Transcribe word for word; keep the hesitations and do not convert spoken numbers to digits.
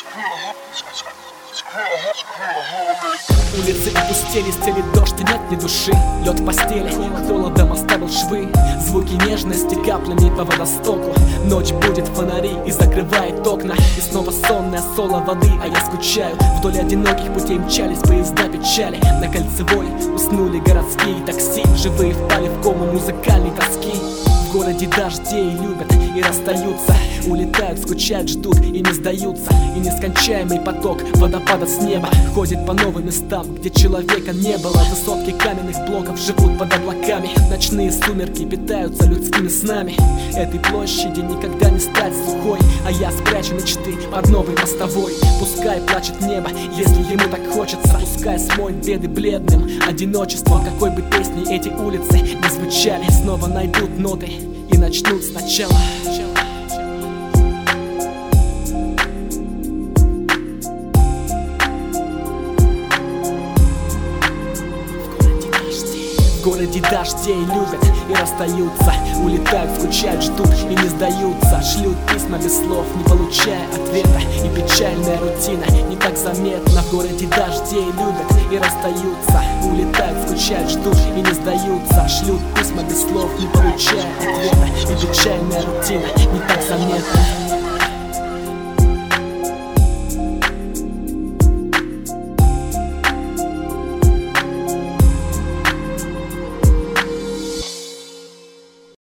Улицы опустели, стелит дождь и нет ни души. Лед в постели, холодом оставил швы. Звуки нежности каплями по водостоку. Ночь будет фонари и закрывает окна. И снова сонное соло воды, а я скучаю. Вдоль одиноких путей мчались поезда печали. На Кольцевой уснули городские такси. Живые впали в кому музыкальной тоски. В городе дождей любят и расстаются. Улетают, скучают, ждут и не сдаются. И нескончаемый поток водопада с неба ходит по новым местам, где человека не было. Высотки каменных блоков живут под облаками. Ночные сумерки питаются людскими снами. Этой площади никогда не стать сухой, а я спрячу мечты под новой мостовой. Пускай плачет небо, если ему так хочется. Пускай смоет беды бледным одиночеством. Какой бы песней эти улицы не звучали, снова найдут ноты и начнут сначала. В городе дождей любят и расстаются. Улетают, скучают, ждут и не сдаются. Шлют письма без слов, не получая ответа. И печальная рутина не так заметна. В городе дождей любят и расстаются. Улетают, скучают, ждут и не сдаются. Шлют письма без слов, не получая ответа.